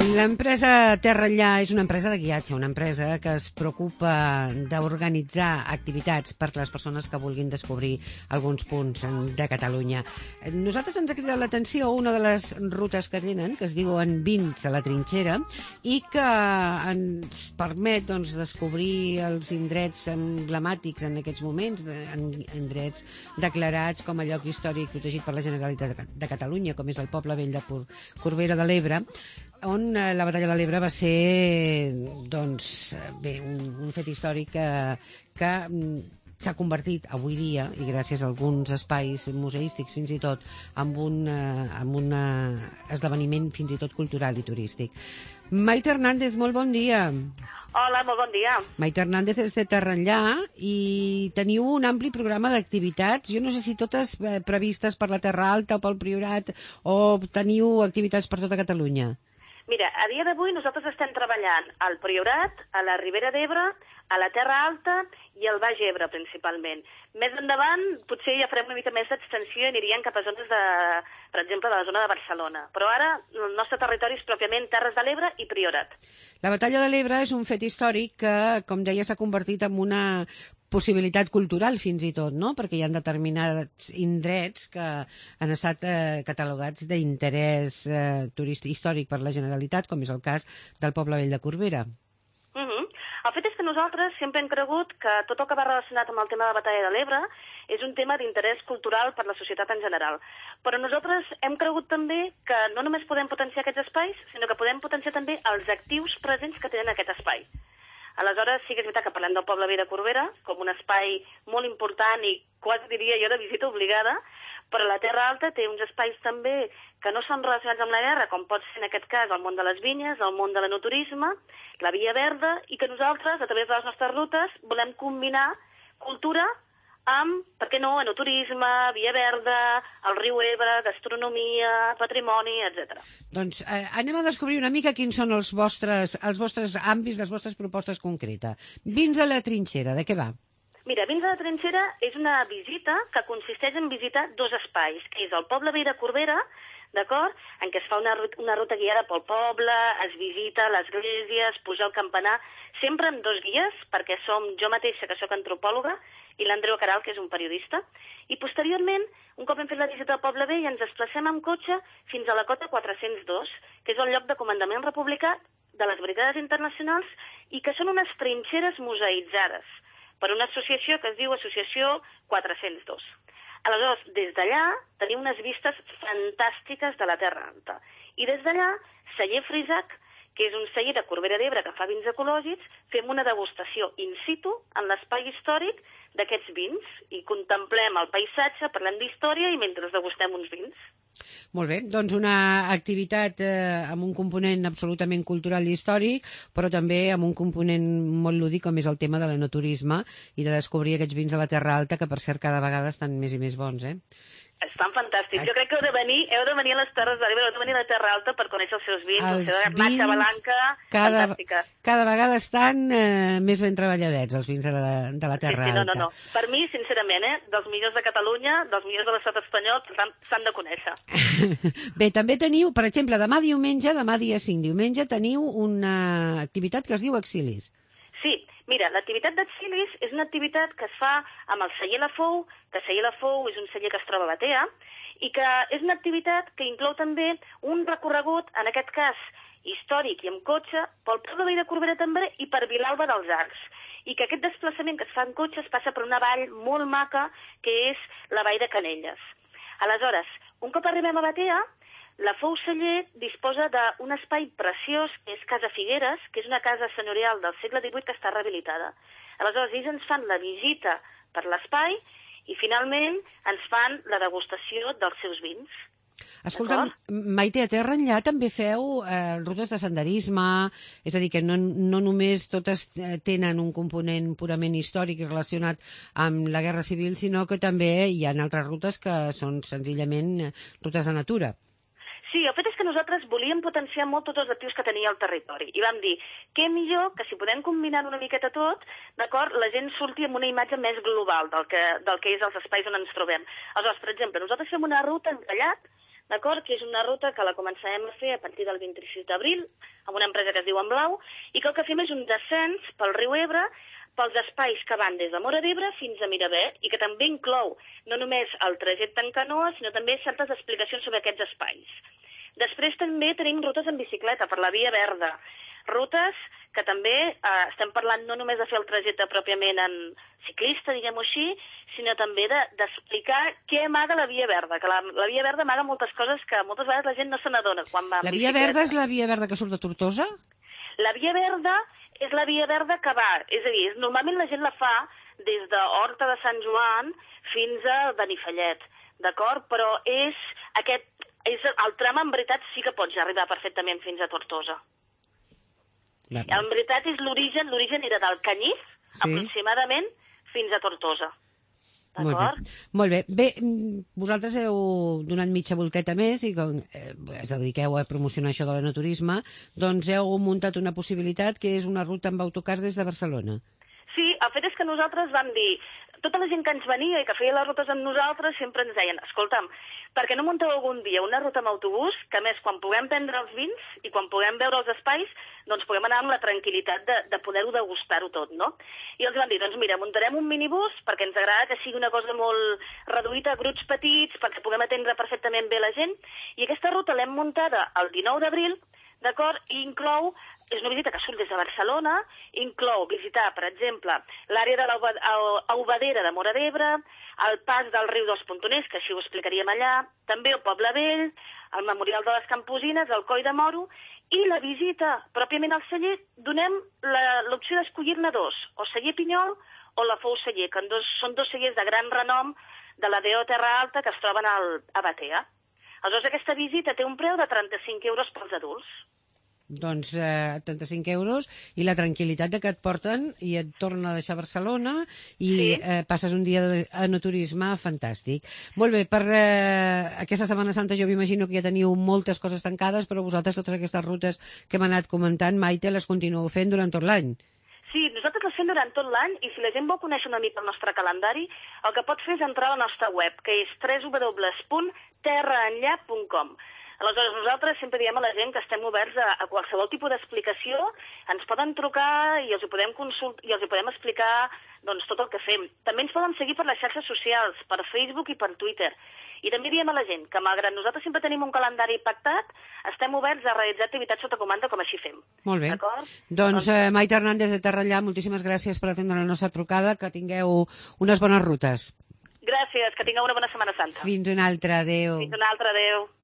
L'empresa Terra Enllà és una empresa de guiatge, una empresa que es preocupa d'organitzar activitats per les persones que vulguin descobrir alguns punts de Catalunya. Nosaltres ens ha cridat l'atenció una de les rutes que tenen, que es diuen Vins a la Trinxera, i que ens permet descobrir els indrets emblemàtics en aquests moments, indrets declarats com a lloc històric protegit per la Generalitat de Catalunya, com és el Poble Vell de Corbera de l'Ebre, on la batalla de l'Ebre va ser un fet històric que s'ha convertit avui dia, i gràcies a alguns espais museístics fins i tot, en un esdeveniment fins i tot cultural i turístic. Maite Hernández, molt bon dia. Hola, molt bon dia. Maite Hernández és de Terra Enllà i teniu un ampli programa d'activitats. Jo no sé si totes previstes per la Terra Alta o pel Priorat, o teniu activitats per tota Catalunya. Mira, a dia d'avui nosaltres estem treballant al Priorat, a la Ribera d'Ebre, a la Terra Alta i al Baix Ebre, principalment. Més endavant, potser ja farem una mica més d'extensió i anirien cap a zones, per exemple, de la zona de Barcelona. Però ara el nostre territori és pròpiament Terres de l'Ebre i Priorat. La batalla de l'Ebre és un fet històric que, com deia, s'ha convertit en una possibilitat cultural fins i tot, no? Perquè hi ha determinats indrets que han estat catalogats d'interès turístic històric per la Generalitat, com és el cas del Poble Vell de Corbera. El fet és que nosaltres sempre hem cregut que tot el que va relacionat amb el tema de la batalla de l'Ebre és un tema d'interès cultural per la societat en general. Però nosaltres hem cregut també que no només podem potenciar aquests espais, sinó que podem potenciar també els actius presents que tenen aquest espai. Aleshores, sí que és veritat que parlem del Poble Vell de Corbera com un espai molt important i quasi diria jo de visita obligada, però la Terra Alta té uns espais també que no són relacionats amb la guerra, com pot ser en aquest cas el món de les vinyes, el món de l'enoturisme, la Via Verda, i que nosaltres, a través de les nostres rutes, volem combinar cultura amb, per què no, enoturisme, Via Verda, el riu Ebre, gastronomia, patrimoni, etc. Doncs anem a descobrir una mica quins són els vostres àmbits, les vostres propostes concretes. Vins a la Trinxera, de què va? Mira, Vins a la Trinxera és una visita que consisteix en visitar dos espais, que és el Poble Vell de Corbera, d'acord?, en què es fa una ruta guiada pel poble, es visita l'església, es puja al campanar, sempre amb dos guies, perquè som jo mateixa, que sóc antropòloga, i l'Andreu Caral, que és un periodista, i posteriorment, un cop hem fet la visita al Poble Vell, ens desplacem amb cotxe fins a la cota 402, que és el lloc de comandament republicà de les Brigades Internacionals i que són unes trinxeres museïtzades per una associació que es diu Associació 402. Aleshores, des d'allà tenim unes vistes fantàstiques de la Terra Alta. I des d'allà, Celler Frisac, que és un celler de Corbera d'Ebre que fa vins ecològics, fem una degustació in situ en l'espai històric d'aquests vins i contemplem el paisatge, parlem d'història i mentre degustem uns vins. Molt bé, doncs una activitat amb un component absolutament cultural i històric, però també amb un component molt lúdic com és el tema de l'enoturisme i de descobrir aquests vins de la Terra Alta, que per cert cada vegada estan més i més bons, Estan fantàstics. Jo crec que heu de venir a les Terres de l'Ebre, heu de venir a la Terra Alta per conèixer els seus vins, els la Garnacha Blanca, fantàstica. Cada vegada estan més ben treballadets, els vins de la Terra Alta. No. Per mi, sincerament, dels millors de Catalunya, dels millors de l'estat espanyol, s'han de conèixer. Bé, també teniu, per exemple, demà dia 5 diumenge, teniu una activitat que es diu Exilis. Sí, mira, l'activitat d'Exilis és una activitat que es fa amb el celler La Fou, que celler La Fou és un celler que es troba a Batea, i que és una activitat que inclou també un recorregut, en aquest cas històric i amb cotxe, pel Poble Vell de Corbera també i per Vilalba dels Arcs. I que aquest desplaçament que es fa en cotxe es passa per una vall molt maca, que és la vall de Canelles. Aleshores, un cop arribem a Batea, la Fou Celler disposa d'un espai preciós, que és Casa Figueres, que és una casa senyorial del segle XVIII que està rehabilitada. Aleshores, ells ens fan la visita per l'espai i, finalment, ens fan la degustació dels seus vins. Escolta'm, Maite, a Terra Enllà també feu rutes de senderisme, és a dir, que no només totes tenen un component purament històric i relacionat amb la Guerra Civil, sinó que també hi ha altres rutes que són senzillament rutes de natura. Sí, el fet és que nosaltres volíem potenciar molt tots els actius que tenia el territori. I vam dir, què millor que si podem combinar una miqueta tot, d'acord, la gent surti amb una imatge més global del que és els espais on ens trobem. Aleshores, per exemple, nosaltres fem una ruta en callat d'acord? Que és una ruta que la començarem a fer a partir del 26 d'abril, amb una empresa que es diu En Blau, i que el que fem és un descens pel riu Ebre, pels espais que van des de Móra d'Ebre fins a Miravet, i que també inclou no només el trajecte en canoa, sinó també certes explicacions sobre aquests espais. Després també tenim rutes en bicicleta per la Via Verda, rutes que també estem parlant no només de fer el trajecte pròpiament en ciclista, diguem-ho així, sinó també d'explicar què amaga la Via Verda, que la Via Verda amaga moltes coses que moltes vegades la gent no se n'adona quan va en bicicleta. La Via Verda és la Via Verda que surt de Tortosa? La Via Verda és la Via Verda que va, és a dir, normalment la gent la fa des d'Horta de Sant Joan fins a Benifallet, d'acord? Però és el tram, en veritat, sí que pots arribar perfectament fins a Tortosa. En veritat, és l'origen era del Canyís, aproximadament, fins a Tortosa. D'acord? Molt bé. Bé, vosaltres heu donat mitja volteta més i com es dediqueu a promocionar això de l'enoturisme, doncs heu muntat una possibilitat que és una ruta amb autocar des de Barcelona. Sí, el fet és que nosaltres vam dir, tota la gent que ens venia i que feia les rutes amb nosaltres sempre ens deien, escolta'm, per què no munteu algun dia una ruta amb autobús, que a més quan puguem prendre els vins i quan puguem veure els espais, doncs puguem anar amb la tranquil·litat de poder-ho degustar-ho tot, no? I els vam dir, doncs mira, muntarem un minibús perquè ens agrada que sigui una cosa molt reduïda a grups petits, perquè puguem atendre perfectament bé la gent, i aquesta ruta l'hem muntada el 19 d'abril, d'acord? I inclou, és una visita que surt des de Barcelona, inclou visitar, per exemple, l'àrea de l'Aubadera de Móra d'Ebre, el pas del riu dels Pontoners, que així ho explicaríem allà, també el Poble Vell, el Memorial de les Camposines, el Coll de Moro, i la visita pròpiament al celler, donem l'opció d'escollir-ne dos, o celler Pinyol o la Fou Celler, que són dos cellers de gran renom de la DO Terra Alta que es troben a Batea. Aleshores, aquesta visita té un preu de 35 euros pels adults. Doncs 35 euros i la tranquil·litat de que et porten i et tornen a deixar a Barcelona i passes un dia d'enoturisme fantàstic. Molt bé, per aquesta Setmana Santa jo m'imagino que ja teniu moltes coses tancades, però vosaltres totes aquestes rutes que hem anat comentant, Maite, les continueu fent durant tot l'any. Sí, nosaltres les fem durant tot l'any i si la gent vol conèixer una mica el nostre calendari, el que pot fer és entrar a la nostra web, que és www.terraenllà.com. Aleshores, nosaltres sempre diem a la gent que estem oberts a qualsevol tipus d'explicació, ens poden trucar i els ho podem consultar i els ho podem explicar doncs, tot el que fem. També ens poden seguir per les xarxes socials, per Facebook i per Twitter. I també diem a la gent que, malgrat nosaltres sempre tenim un calendari pactat, estem oberts a realitzar activitats sota comanda com així fem. Molt bé. Doncs Maite Hernández de Terrellà, moltíssimes gràcies per atendre la nostra trucada, que tingueu unes bones rutes. Gràcies, que tingueu una bona Setmana Santa. Fins una altra, adéu. Fins una altra, adéu.